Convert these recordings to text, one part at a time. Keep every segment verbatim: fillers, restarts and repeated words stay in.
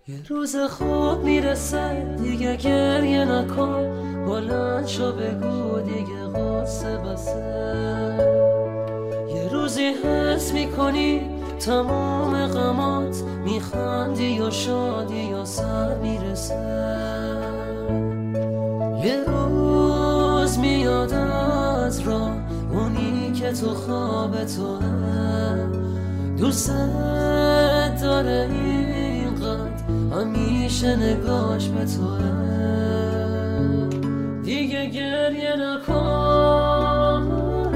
یه روز خوب میرسه دیگه گریه نکن، بلند شو بگو دیگه قصه بسه. یه روزی حس میکنی تمام غمات میخندی و شادی و سر میرسه. یه روز میاد از راه اونی که تو خواب توه، دوست داره اینقدر همیشه نگاش به توه. دیگه گریه نکن،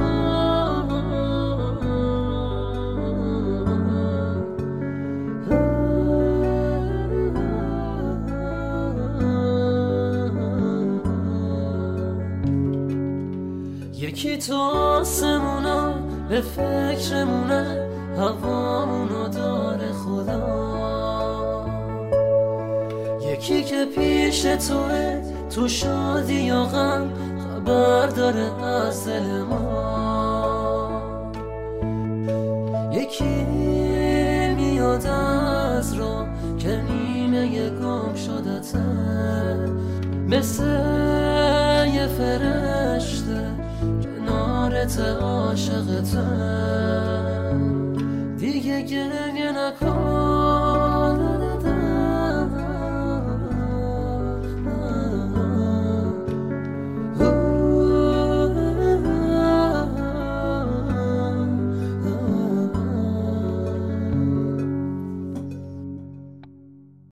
یکی تو آسمونا به فکرمونه، هوامونو داره خدا. یکی که پیش توه تو شادی و غم، خبر داره از دل ما. یکی میاد از را که نیمه گم شدته، مثل یه فرشته کنارت عاشقته. دیگه گریه نکن،